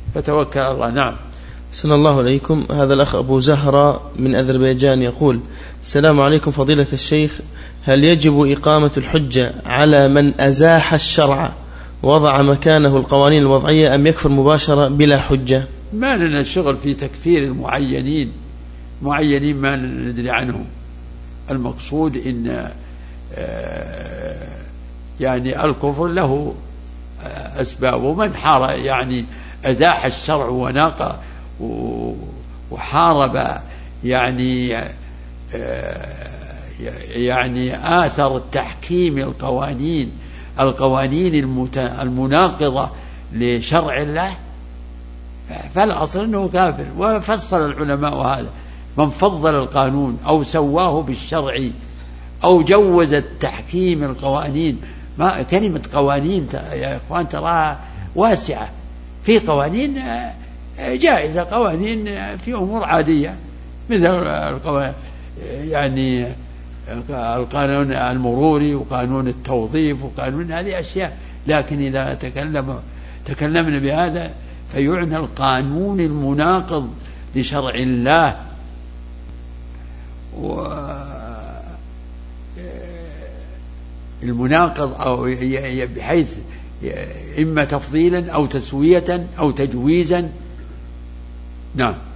فتوكل على الله. نعم. صلى الله عليكم. هذا الأخ أبو زهرة من أذربيجان يقول: السلام عليكم فضيلة الشيخ، هل يجب إقامة الحجة على من أزاح الشرع وضع مكانه القوانين الوضعية، أم يكفر مباشرة بلا حجة؟ ما لنا شغل في تكفير المعينين ما ندري عنهم. المقصود إن يعني الكفر له أسباب، ومن حار يعني أزاح الشرع وناق وحارب يعني آثر التحكيم القوانين المناقضة لشرع الله، فالأصل أنه كافر. وفصل العلماء هذا: من فضل القانون أو سواه بالشرع أو جوز التحكيم القوانين. ما كلمة قوانين يا إخوان تراها واسعة، في قوانين جائزة، قوانين في أمور عادية مثل يعني القانون المروري وقانون التوظيف وقانون هذه أشياء. لكن إذا تكلمنا بهذا فيعنى القانون المناقض لشرع الله، المناقض أو بحيث إما تفضيلا أو تسوية أو تجويزا. نعم.